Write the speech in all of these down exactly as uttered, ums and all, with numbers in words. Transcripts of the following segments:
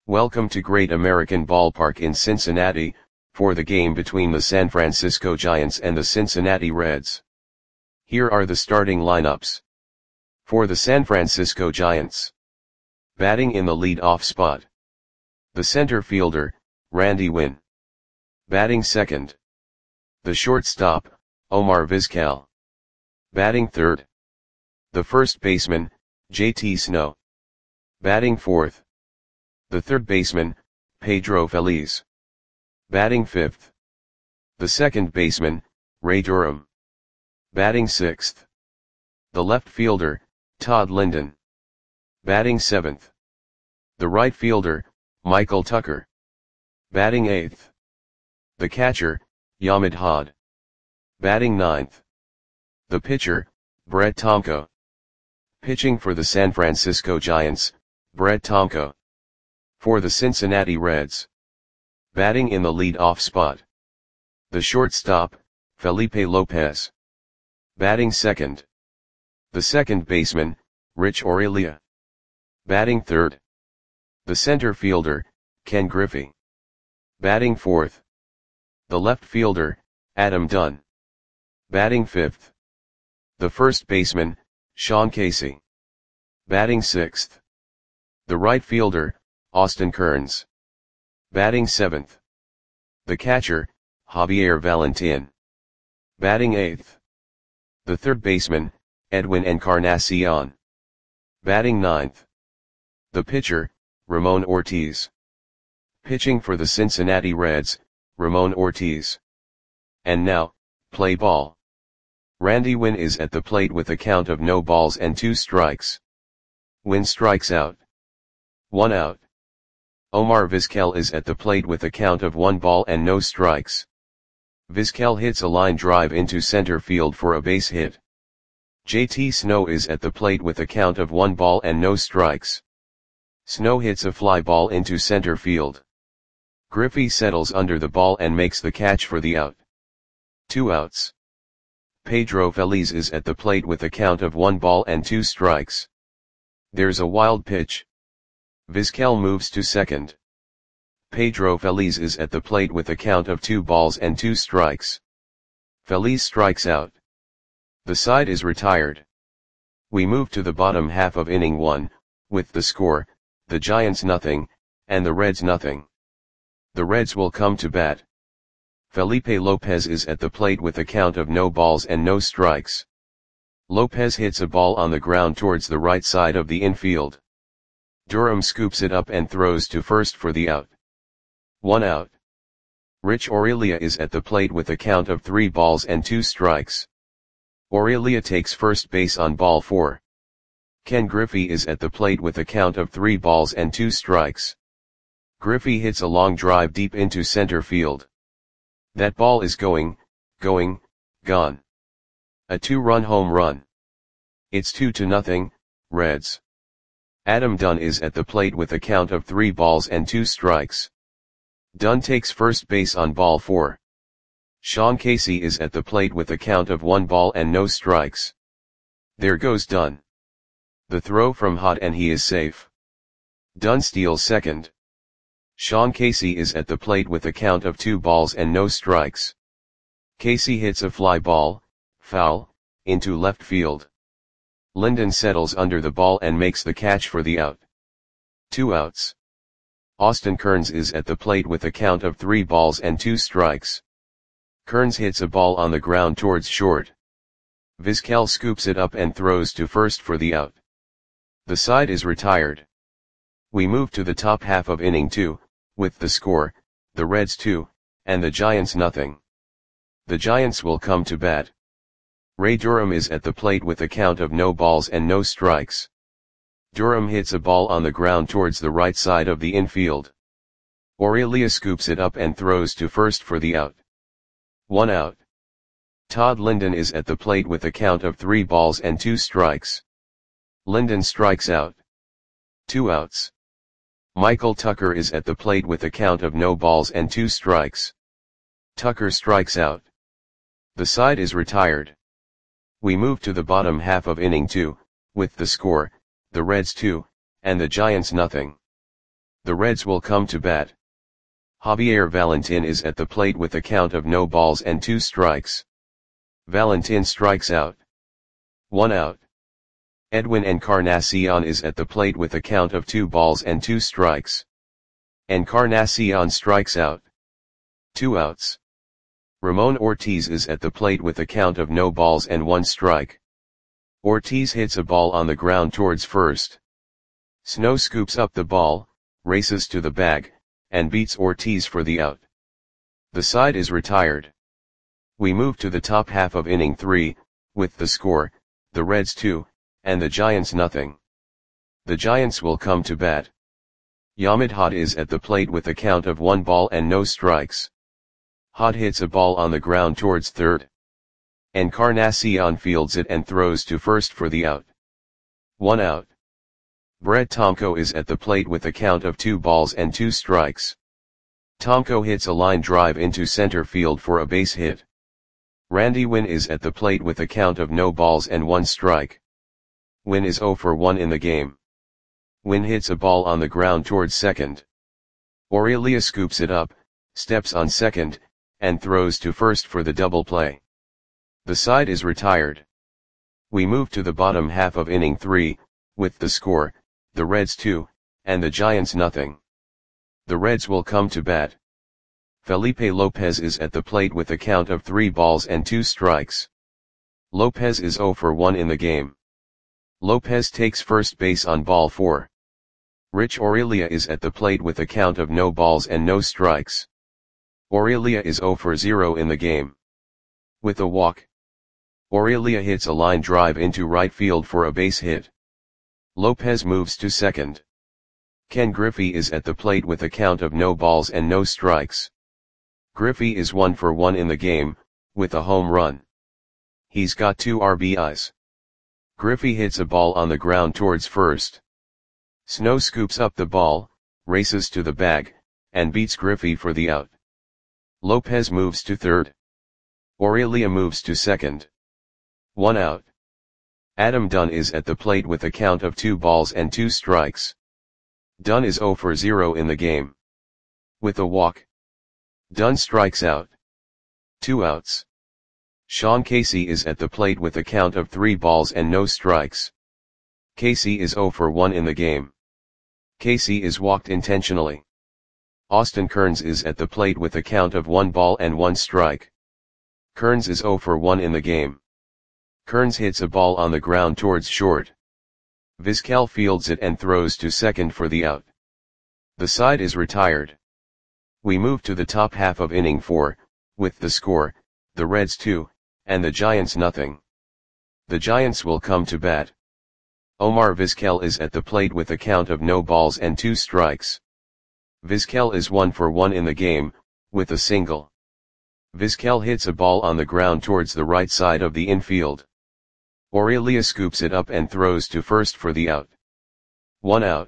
Welcome to Great American Ballpark in Cincinnati, for the game between the San Francisco Giants and the Cincinnati Reds. Here are the starting lineups. For the San Francisco Giants. Batting in the lead-off spot. The center fielder, Randy Winn. Batting second. The shortstop, Omar Vizquel. Batting third. The first baseman, J T Snow. Batting fourth. The third baseman, Pedro Feliz. Batting fifth. The second baseman, Ray Durham. Batting sixth. The left fielder, Todd Linden. Batting seventh. The right fielder, Michael Tucker. Batting eighth. The catcher, Yamid Had. Batting ninth. The pitcher, Brett Tomko. Pitching for the San Francisco Giants, Brett Tomko. For the Cincinnati Reds. Batting in the lead-off spot. The shortstop, Felipe Lopez. Batting second. The second baseman, Rich Aurelia. Batting third. The center fielder, Ken Griffey. Batting fourth. The left fielder, Adam Dunn. Batting fifth. The first baseman, Sean Casey. Batting sixth. The right fielder, Austin Kearns. Batting seventh. The catcher, Javier Valentin. Batting eighth. The third baseman, Edwin Encarnacion. Batting ninth. The pitcher, Ramon Ortiz. Pitching for the Cincinnati Reds, Ramon Ortiz. And now, play ball. Randy Winn is at the plate with a count of no balls and two strikes. Winn strikes out. One out. Omar Vizquel is at the plate with a count of one ball and no strikes. Vizquel hits a line drive into center field for a base hit. J T Snow is at the plate with a count of one ball and no strikes. Snow hits a fly ball into center field. Griffey settles under the ball and makes the catch for the out. Two outs. Pedro Feliz is at the plate with a count of one ball and two strikes. There's a wild pitch. Vizquel moves to second. Pedro Feliz is at the plate with a count of two balls and two strikes. Feliz strikes out. The side is retired. We move to the bottom half of inning one, with the score, the Giants nothing, and the Reds nothing. The Reds will come to bat. Felipe Lopez is at the plate with a count of no balls and no strikes. Lopez hits a ball on the ground towards the right side of the infield. Durham scoops it up and throws to first for the out. One out. Rich Aurelia is at the plate with a count of three balls and two strikes. Aurelia takes first base on ball four. Ken Griffey is at the plate with a count of three balls and two strikes. Griffey hits a long drive deep into center field. That ball is going, going, gone. A two-run home run. It's two to nothing, Reds. Adam Dunn is at the plate with a count of three balls and two strikes. Dunn takes first base on ball four. Sean Casey is at the plate with a count of one ball and no strikes. There goes Dunn. The throw from Had and he is safe. Dunn steals second. Sean Casey is at the plate with a count of two balls and no strikes. Casey hits a fly ball, foul, into left field. Linden settles under the ball and makes the catch for the out. Two outs. Austin Kearns is at the plate with a count of three balls and two strikes. Kearns hits a ball on the ground towards short. Vizquel scoops it up and throws to first for the out. The side is retired. We move to the top half of inning two, with the score, the Reds two, and the Giants nothing. The Giants will come to bat. Ray Durham is at the plate with a count of no balls and no strikes. Durham hits a ball on the ground towards the right side of the infield. Aurelia scoops it up and throws to first for the out. One out. Todd Linden is at the plate with a count of three balls and two strikes. Linden strikes out. Two outs. Michael Tucker is at the plate with a count of no balls and two strikes. Tucker strikes out. The side is retired. We move to the bottom half of inning two, with the score, the Reds two, and the Giants nothing. The Reds will come to bat. Javier Valentin is at the plate with a count of no balls and two strikes. Valentin strikes out. One out. Edwin Encarnacion is at the plate with a count of two balls and two strikes. Encarnacion strikes out. Two outs. Ramon Ortiz is at the plate with a count of no balls and one strike. Ortiz hits a ball on the ground towards first. Snow scoops up the ball, races to the bag, and beats Ortiz for the out. The side is retired. We move to the top half of inning three, with the score, the Reds two, and the Giants nothing. The Giants will come to bat. Yamid Hod is at the plate with a count of one ball and no strikes. Hod hits a ball on the ground towards third. Encarnacion fields it and throws to first for the out. One out. Brett Tomko is at the plate with a count of two balls and two strikes. Tomko hits a line drive into center field for a base hit. Randy Winn is at the plate with a count of no balls and one strike. Winn is oh for one in the game. Winn hits a ball on the ground towards second. Aurelia scoops it up, steps on second, and throws to first for the double play. The side is retired. We move to the bottom half of inning three, with the score, the Reds two, and the Giants nothing. The Reds will come to bat. Felipe Lopez is at the plate with a count of three balls and two strikes. Lopez is oh for one in the game. Lopez takes first base on ball four. Rich Aurelia is at the plate with a count of no balls and no strikes. Aurelia is oh for zero in the game. With a walk, Aurelia hits a line drive into right field for a base hit. Lopez moves to second. Ken Griffey is at the plate with a count of no balls and no strikes. Griffey is one for one in the game, with a home run. He's got two R B Is. Griffey hits a ball on the ground towards first. Snow scoops up the ball, races to the bag, and beats Griffey for the out. Lopez moves to third. Aurelia moves to second. One out. Adam Dunn is at the plate with a count of two balls and two strikes. Dunn is oh for zero in the game. With a walk, Dunn strikes out. Two outs. Sean Casey is at the plate with a count of three balls and no strikes. Casey is oh for one in the game. Casey is walked intentionally. Austin Kearns is at the plate with a count of one ball and one strike. Kearns is oh for one in the game. Kearns hits a ball on the ground towards short. Vizquel fields it and throws to second for the out. The side is retired. We move to the top half of inning four, with the score, the Reds two, and the Giants nothing. The Giants will come to bat. Omar Vizquel is at the plate with a count of no balls and two strikes. Vizquel is one for one in the game, with a single. Vizquel hits a ball on the ground towards the right side of the infield. Aurelia scoops it up and throws to first for the out. One out.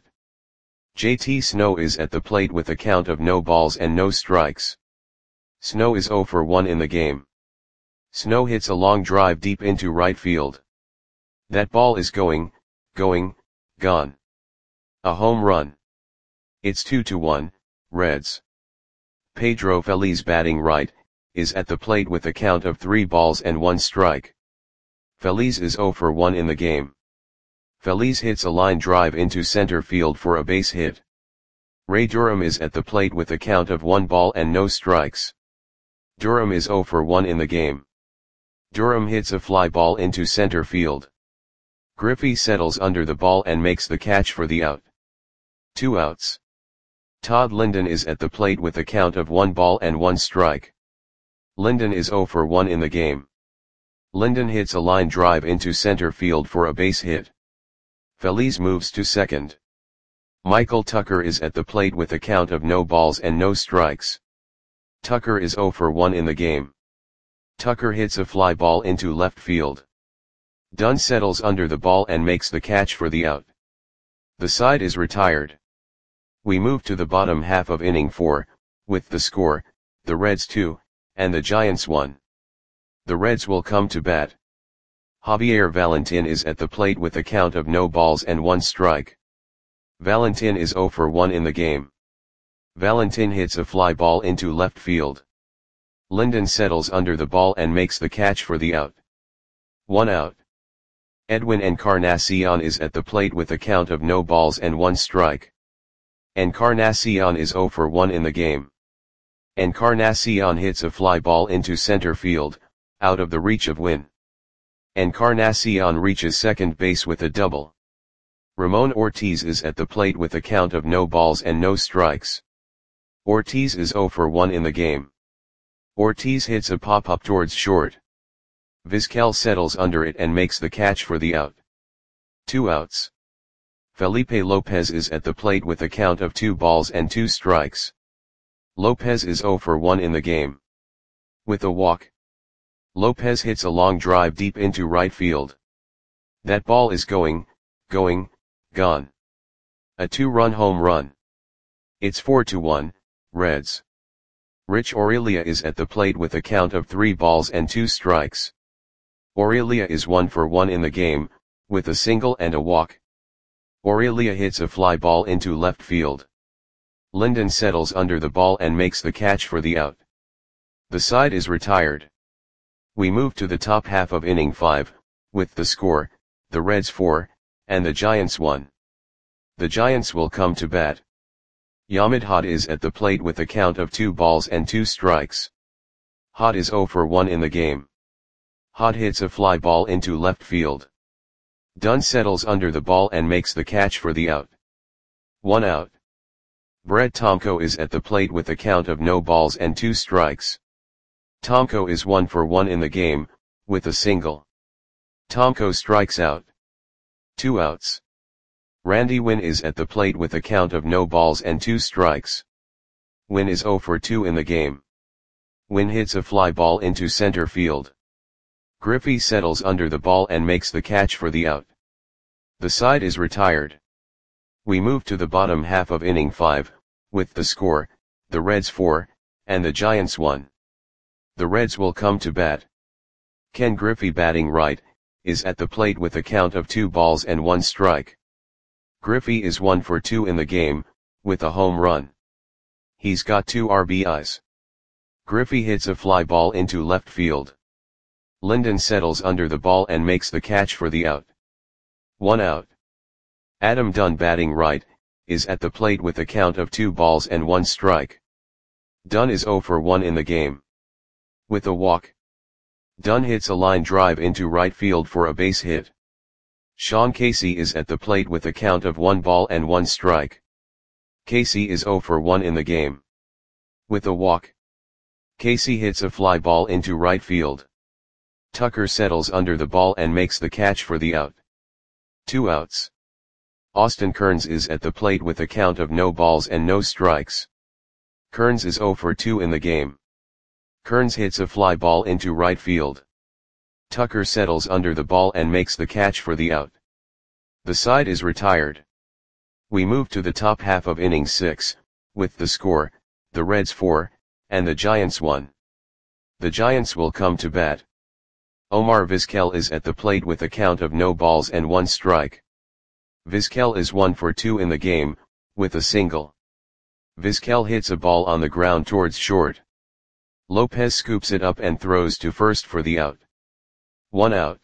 J T Snow is at the plate with a count of no balls and no strikes. Snow is oh for one in the game. Snow hits a long drive deep into right field. That ball is going, going, gone. A home run. It's two to one, Reds. Pedro Feliz, batting right, is at the plate with a count of three balls and one strike. Feliz is oh for one in the game. Feliz hits a line drive into center field for a base hit. Ray Durham is at the plate with a count of one ball and no strikes. Durham is oh for one in the game. Durham hits a fly ball into center field. Griffey settles under the ball and makes the catch for the out. Two outs. Todd Linden is at the plate with a count of one ball and one strike. Linden is oh for one in the game. Linden hits a line drive into center field for a base hit. Feliz moves to second. Michael Tucker is at the plate with a count of no balls and no strikes. Tucker is oh for one in the game. Tucker hits a fly ball into left field. Dunn settles under the ball and makes the catch for the out. The side is retired. We move to the bottom half of inning four, with the score, the Reds two, and the Giants one. The Reds will come to bat. Javier Valentin is at the plate with a count of no balls and one strike. Valentin is zero for one in the game. Valentin hits a fly ball into left field. Linden settles under the ball and makes the catch for the out. One out. Edwin Encarnacion is at the plate with a count of no balls and one strike. Encarnacion is zero for one in the game. Encarnacion hits a fly ball into center field, out of the reach of Win. Encarnacion reaches second base with a double. Ramon Ortiz is at the plate with a count of no balls and no strikes. Ortiz is zero for one in the game. Ortiz hits a pop-up towards short. Vizquel settles under it and makes the catch for the out. Two outs. Felipe Lopez is at the plate with a count of two balls and two strikes. Lopez is zero for one in the game. With a walk. Lopez hits a long drive deep into right field. That ball is going, going, gone. A two-run home run. It's four to one, Reds. Rich Aurelia is at the plate with a count of three balls and two strikes. Aurelia is one for one in the game, with a single and a walk. Aurelia hits a fly ball into left field. Linden settles under the ball and makes the catch for the out. The side is retired. We move to the top half of inning five, with the score, the Reds four, and the Giants one. The Giants will come to bat. Yamid Hod is at the plate with a count of two balls and two strikes. Hod is zero for one in the game. Hod hits a fly ball into left field. Dunn settles under the ball and makes the catch for the out. One out. Brett Tomko is at the plate with a count of no balls and two strikes. Tomko is one for one in the game, with a single. Tomko strikes out. Two outs. Randy Winn is at the plate with a count of no balls and two strikes. Winn is zero for two in the game. Winn hits a fly ball into center field. Griffey settles under the ball and makes the catch for the out. The side is retired. We move to the bottom half of inning five, with the score, the Reds four, and the Giants one. The Reds will come to bat. Ken Griffey, batting right, is at the plate with a count of two balls and one strike. Griffey is one for two in the game, with a home run. He's got two R B Is. Griffey hits a fly ball into left field. Linden settles under the ball and makes the catch for the out. One out. Adam Dunn, batting right, is at the plate with a count of two balls and one strike. Dunn is zero for one in the game. With a walk. Dunn hits a line drive into right field for a base hit. Sean Casey is at the plate with a count of one ball and one strike. Casey is zero for one in the game. With a walk. Casey hits a fly ball into right field. Tucker settles under the ball and makes the catch for the out. Two outs. Austin Kearns is at the plate with a count of no balls and no strikes. Kearns is zero for two in the game. Kearns hits a fly ball into right field. Tucker settles under the ball and makes the catch for the out. The side is retired. We move to the top half of inning six, with the score, the Reds four, and the Giants one. The Giants will come to bat. Omar Vizquel is at the plate with a count of no balls and one strike. Vizquel is one for two in the game, with a single. Vizquel hits a ball on the ground towards short. Lopez scoops it up and throws to first for the out. One out.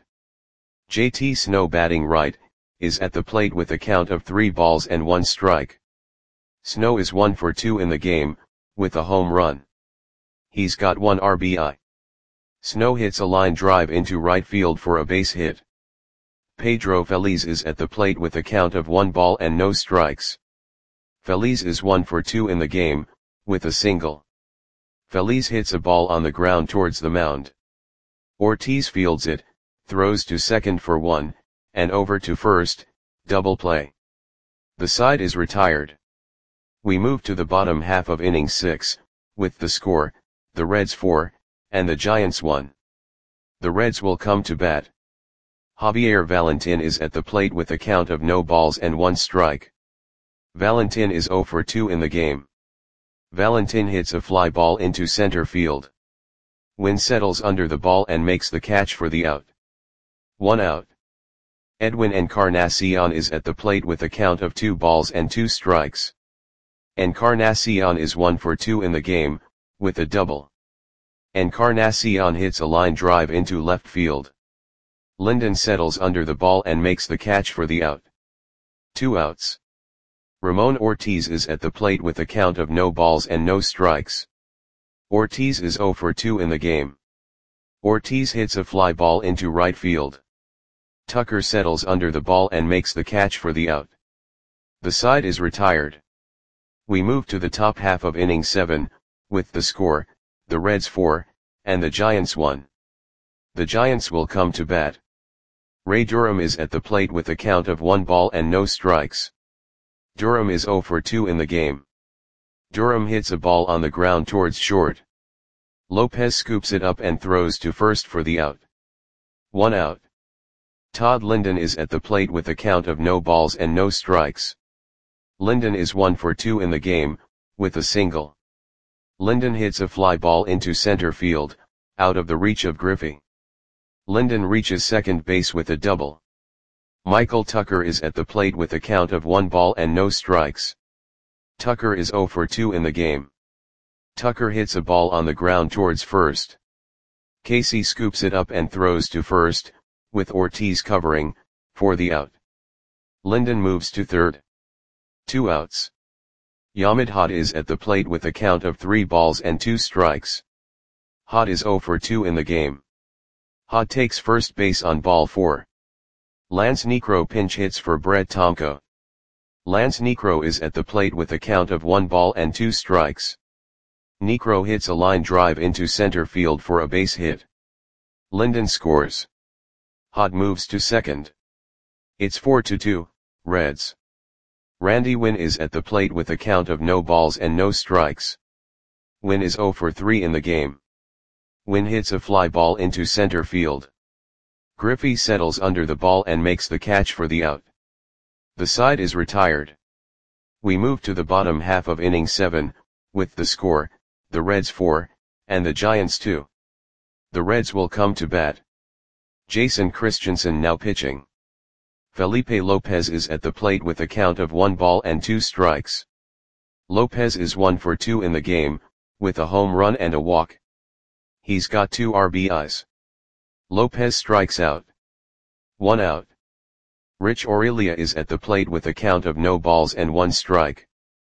J T Snow, batting right, is at the plate with a count of three balls and one strike. Snow is one for two in the game, with a home run. He's got one R B I. Snow hits a line drive into right field for a base hit. Pedro Feliz is at the plate with a count of one ball and no strikes. Feliz is one for two in the game, with a single. Feliz hits a ball on the ground towards the mound. Ortiz fields it, throws to second for one, and over to first, double play. The side is retired. We move to the bottom half of inning six, with the score, the Reds four, and the Giants one. The Reds will come to bat. Javier Valentin is at the plate with a count of no balls and one strike. Valentin is zero for two in the game. Valentin hits a fly ball into center field. Winn settles under the ball and makes the catch for the out. One out. Edwin Encarnacion is at the plate with a count of two balls and two strikes. Encarnacion is one for two in the game, with a double. Encarnacion hits a line drive into left field. Linden settles under the ball and makes the catch for the out. Two outs. Ramon Ortiz is at the plate with a count of no balls and no strikes. Ortiz is zero for two in the game. Ortiz hits a fly ball into right field. Tucker settles under the ball and makes the catch for the out. The side is retired. We move to the top half of inning seven, with the score, the Reds four, and the Giants one. The Giants will come to bat. Ray Durham is at the plate with a count of one ball and no strikes. Durham is zero for two in the game. Durham hits a ball on the ground towards short. Lopez scoops it up and throws to first for the out. One out. Todd Linden is at the plate with a count of no balls and no strikes. Linden is one for two in the game, with a single. Linden hits a fly ball into center field, out of the reach of Griffey. Linden reaches second base with a double. Michael Tucker is at the plate with a count of one ball and no strikes. Tucker is zero for two in the game. Tucker hits a ball on the ground towards first. Casey scoops it up and throws to first, with Ortiz covering, for the out. Linden moves to third. Two outs. Yamid Hod is at the plate with a count of three balls and two strikes. Hod is zero for two in the game. Hod takes first base on ball four. Lance Niekro pinch hits for Brett Tomko. Lance Niekro is at the plate with a count of one ball and two strikes. Niekro hits a line drive into center field for a base hit. Linden scores. Hod moves to second. It's four to two, Reds. Randy Winn is at the plate with a count of no balls and no strikes. Winn is zero for three in the game. Winn hits a fly ball into center field. Griffey settles under the ball and makes the catch for the out. The side is retired. We move to the bottom half of inning seven, with the score, the Reds four, and the Giants two. The Reds will come to bat. Jason Christensen now pitching. Felipe Lopez is at the plate with a count of one ball and two strikes. Lopez is one for two in the game, with a home run and a walk. He's got two R B Is. Lopez strikes out. One out. Rich Aurelia is at the plate with a count of no balls and one strike.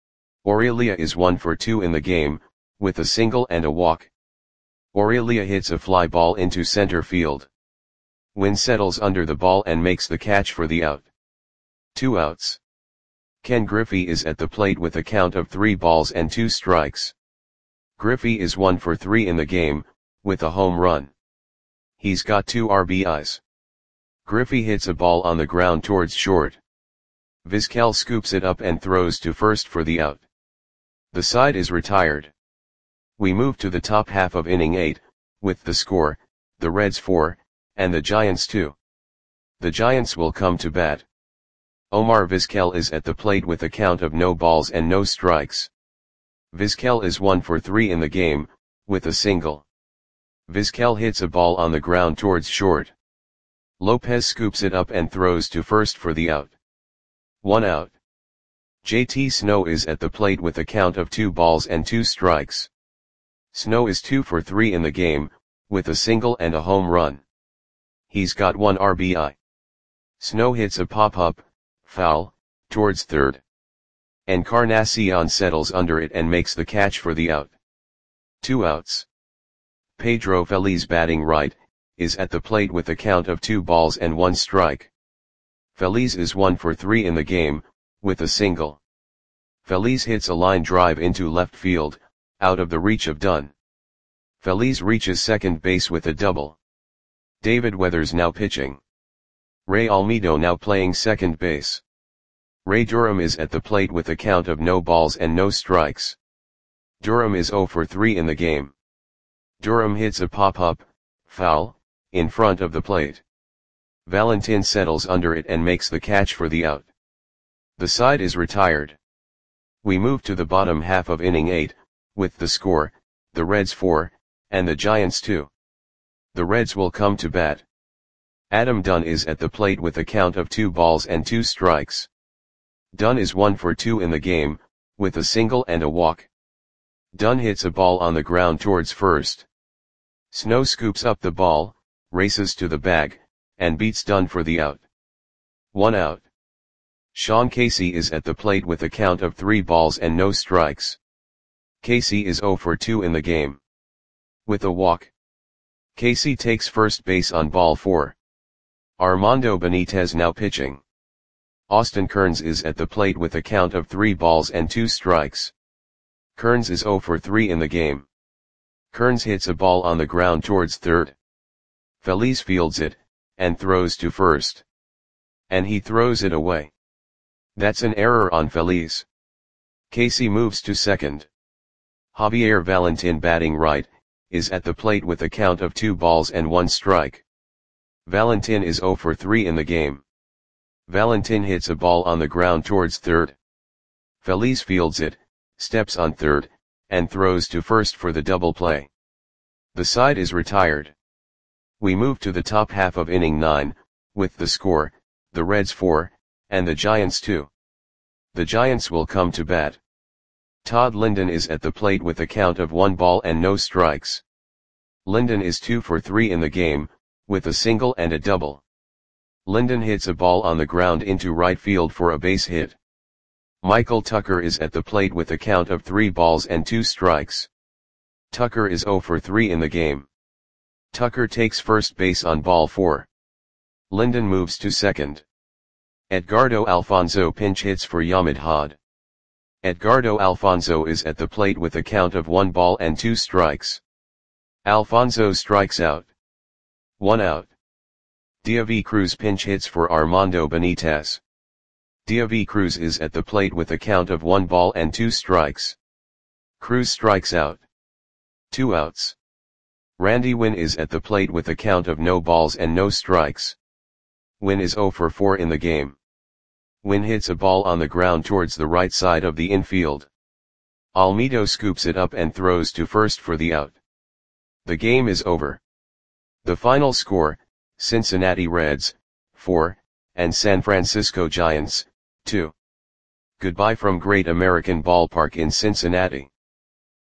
Aurelia is one for two in the game, with a single and a walk. Aurelia hits a fly ball into center field. Winn settles under the ball and makes the catch for the out. Two outs. Ken Griffey is at the plate with a count of three balls and two strikes. Griffey is one for three in the game, with a home run. He's got two R B Is. Griffey hits a ball on the ground towards short. Vizquel scoops it up and throws to first for the out. The side is retired. We move to the top half of inning eight, with the score, the Reds four, and the Giants two. The Giants will come to bat. Omar Vizquel is at the plate with a count of no balls and no strikes. Vizquel is one for three in the game, with a single. Vizquel hits a ball on the ground towards short. Lopez scoops it up and throws to first for the out. One out. J T Snow is at the plate with a count of two balls and two strikes. Snow is two for three in the game, with a single and a home run. He's got one R B I. Snow hits a pop-up, foul, towards third. Encarnacion settles under it and makes the catch for the out. Two outs. Pedro Feliz, batting right, is at the plate with a count of two balls and one strike. Feliz is one for three in the game, with a single. Feliz hits a line drive into left field, out of the reach of Dunn. Feliz reaches second base with a double. David Weathers now pitching. Ray Almedo now playing second base. Ray Durham is at the plate with a count of no balls and no strikes. Durham is zero for three in the game. Durham hits a pop-up, foul, in front of the plate. Valentin settles under it and makes the catch for the out. The side is retired. We move to the bottom half of inning eight, with the score, the Reds four, and the Giants two. The Reds will come to bat. Adam Dunn is at the plate with a count of two balls and two strikes. Dunn is one for two in the game, with a single and a walk. Dunn hits a ball on the ground towards first. Snow scoops up the ball, races to the bag, and beats Dunn for the out. One out. Sean Casey is at the plate with a count of three balls and no strikes. Casey is zero for two in the game. With a walk. Casey takes first base on ball four. Armando Benitez now pitching. Austin Kearns is at the plate with a count of three balls and two strikes. Kearns is zero for three in the game. Kearns hits a ball on the ground towards third. Feliz fields it, and throws to first. And he throws it away. That's an error on Feliz. Casey moves to second. Javier Valentin, batting right, is at the plate with a count of two balls and one strike. Valentin is zero for three in the game. Valentin hits a ball on the ground towards third. Feliz fields it, steps on third, and throws to first for the double play. The side is retired. We move to the top half of inning nine, with the score, the Reds four, and the Giants two. The Giants will come to bat. Todd Linden is at the plate with a count of one ball and no strikes. Linden is two for three in the game, with a single and a double. Linden hits a ball on the ground into right field for a base hit. Michael Tucker is at the plate with a count of three balls and two strikes. Tucker is zero for three in the game. Tucker takes first base on ball four. Linden moves to second. Edgardo Alfonzo pinch hits for Yamid Had. Edgardo Alfonzo is at the plate with a count of one ball and two strikes. Alfonzo strikes out. One out. Diavi Cruz pinch hits for Armando Benitez. Diavi Cruz is at the plate with a count of one ball and two strikes. Cruz strikes out. Two outs. Randy Winn is at the plate with a count of no balls and no strikes. Winn is zero for four in the game. Winn hits a ball on the ground towards the right side of the infield. Almedo scoops it up and throws to first for the out. The game is over. The final score, Cincinnati Reds, four, and San Francisco Giants, two. Goodbye from Great American Ballpark in Cincinnati.